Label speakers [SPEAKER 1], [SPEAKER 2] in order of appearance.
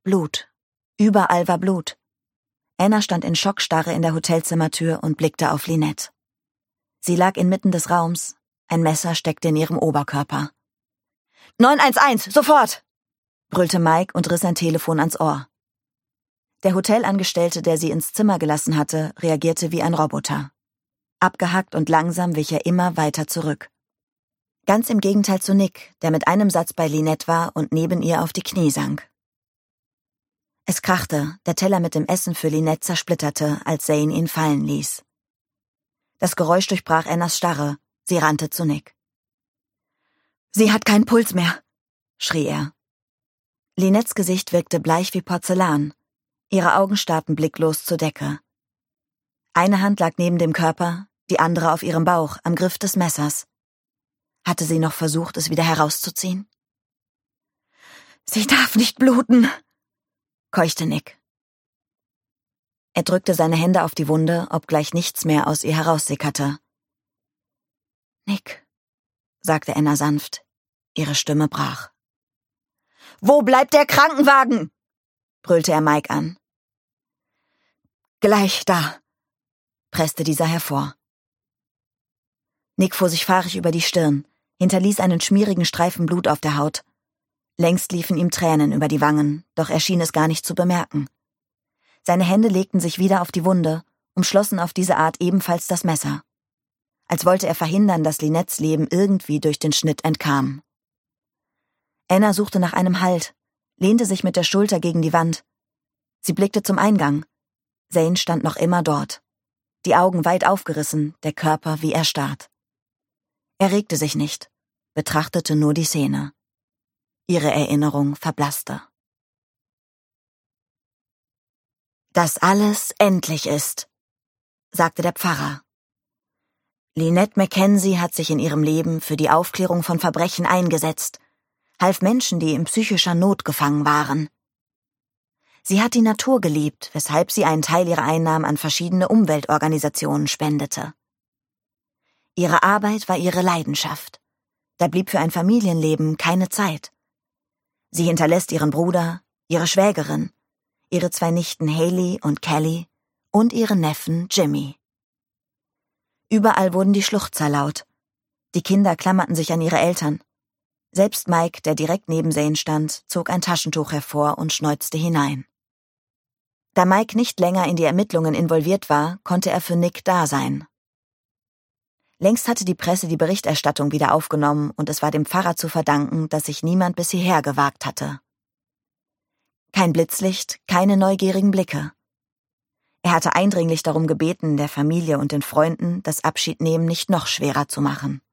[SPEAKER 1] Blut. Überall war Blut. Anna stand in Schockstarre in der Hotelzimmertür und blickte auf Lynette. Sie lag inmitten des Raums, ein Messer steckte in ihrem Oberkörper. 911, sofort! Brüllte Mike und riss sein Telefon ans Ohr. Der Hotelangestellte, der sie ins Zimmer gelassen hatte, reagierte wie ein Roboter. Abgehackt und langsam wich er immer weiter zurück. Ganz im Gegenteil zu Nick, der mit einem Satz bei Lynette war und neben ihr auf die Knie sank. Es krachte, der Teller mit dem Essen für Lynette zersplitterte, als Zane ihn fallen ließ. Das Geräusch durchbrach Annas Starre, sie rannte zu Nick. »Sie hat keinen Puls mehr«, schrie er. Lynettes Gesicht wirkte bleich wie Porzellan, ihre Augen starrten blicklos zur Decke. Eine Hand lag neben dem Körper, die andere auf ihrem Bauch, am Griff des Messers. Hatte sie noch versucht, es wieder herauszuziehen? »Sie darf nicht bluten«, keuchte Nick. Er drückte seine Hände auf die Wunde, obgleich nichts mehr aus ihr heraussickerte. »Nick«, sagte Anna sanft. Ihre Stimme brach. »Wo bleibt der Krankenwagen?« brüllte er Mike an. »Gleich da«, presste dieser hervor. Nick fuhr sich fahrig über die Stirn, hinterließ einen schmierigen Streifen Blut auf der Haut. Längst liefen ihm Tränen über die Wangen, doch er schien es gar nicht zu bemerken. Seine Hände legten sich wieder auf die Wunde, umschlossen auf diese Art ebenfalls das Messer. Als wollte er verhindern, dass Lynettes Leben irgendwie durch den Schnitt entkam. Anna suchte nach einem Halt, lehnte sich mit der Schulter gegen die Wand. Sie blickte zum Eingang. Zane stand noch immer dort. Die Augen weit aufgerissen, der Körper wie erstarrt. Er regte sich nicht, betrachtete nur die Szene. Ihre Erinnerung verblasste. »Dass alles endlich ist«, sagte der Pfarrer. Lynette Mackenzie hat sich in ihrem Leben für die Aufklärung von Verbrechen eingesetzt, half Menschen, die in psychischer Not gefangen waren. Sie hat die Natur geliebt, weshalb sie einen Teil ihrer Einnahmen an verschiedene Umweltorganisationen spendete. Ihre Arbeit war ihre Leidenschaft. Da blieb für ein Familienleben keine Zeit. Sie hinterlässt ihren Bruder, ihre Schwägerin, ihre 2 Nichten Haley und Kelly und ihren Neffen Jimmy. Überall wurden die Schluchzer laut. Die Kinder klammerten sich an ihre Eltern. Selbst Mike, der direkt neben Zane stand, zog ein Taschentuch hervor und schneuzte hinein. Da Mike nicht länger in die Ermittlungen involviert war, konnte er für Nick da sein. Längst hatte die Presse die Berichterstattung wieder aufgenommen und es war dem Pfarrer zu verdanken, dass sich niemand bis hierher gewagt hatte. Kein Blitzlicht, keine neugierigen Blicke. Er hatte eindringlich darum gebeten, der Familie und den Freunden das Abschiednehmen nicht noch schwerer zu machen.